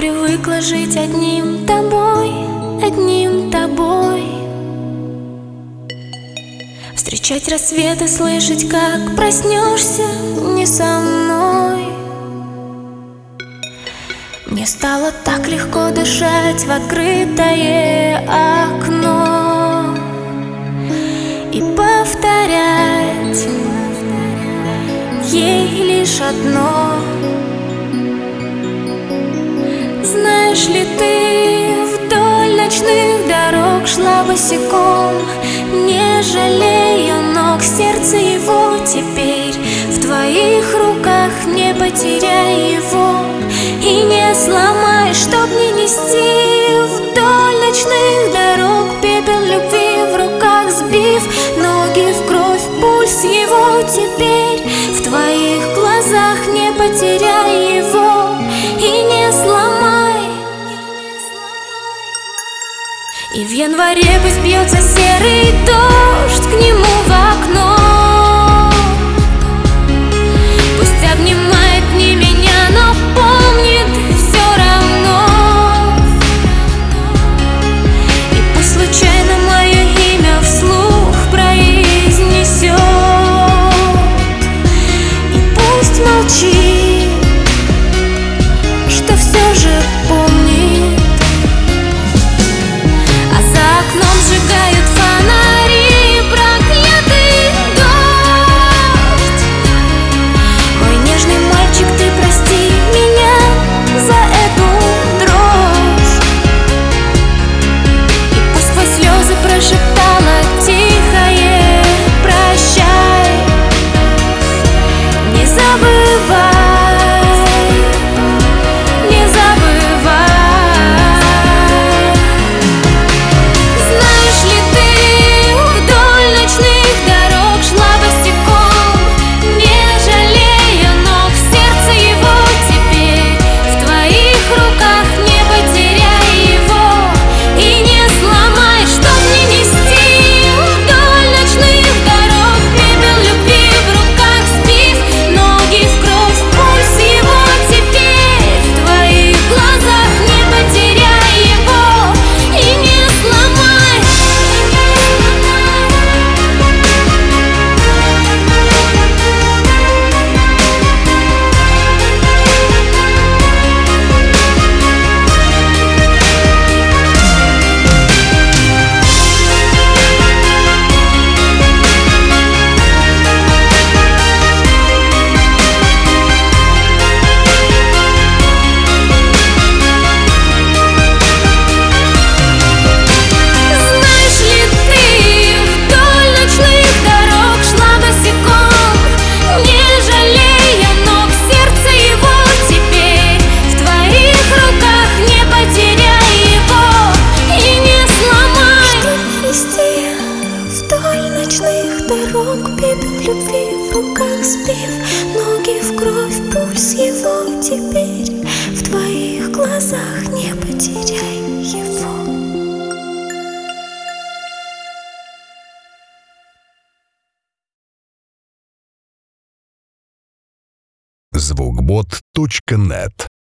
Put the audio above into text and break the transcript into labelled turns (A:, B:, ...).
A: привыкла жить одним тобой, одним тобой. Встречать рассветы, слышать, как проснешься не со мной. Мне стало так легко дышать в открытое окно и повторять ей лишь одно. Знаешь ли, ты вдоль ночных дорог шла босиком, не жалея ног, сердце его теперь в твоих руках. Не потеряй его и не сломай, чтоб не нести вдоль ночных дорог пепел любви в руках, сбив ноги в кровь, пульс его теперь в твоих глазах. Не потеряй его и не сломай. И в январе пусть бьется серый дождь к нему в окно, пусть обнимает не меня, но помнит все равно. И пусть случайно мое имя вслух произнесет, и пусть молчит, что все же помнит. Сжигают фонари, проклятый дождь. Мой нежный мальчик, ты прости меня за эту дрожь. И пусть сквозь слезы прошептала тихое прощай. Не забывай, не забывай. Дорог, пепел любви в руках, сбив ноги в кровь, пульс его теперь в твоих глазах. Не потеряй его.
B: Звукбот.нет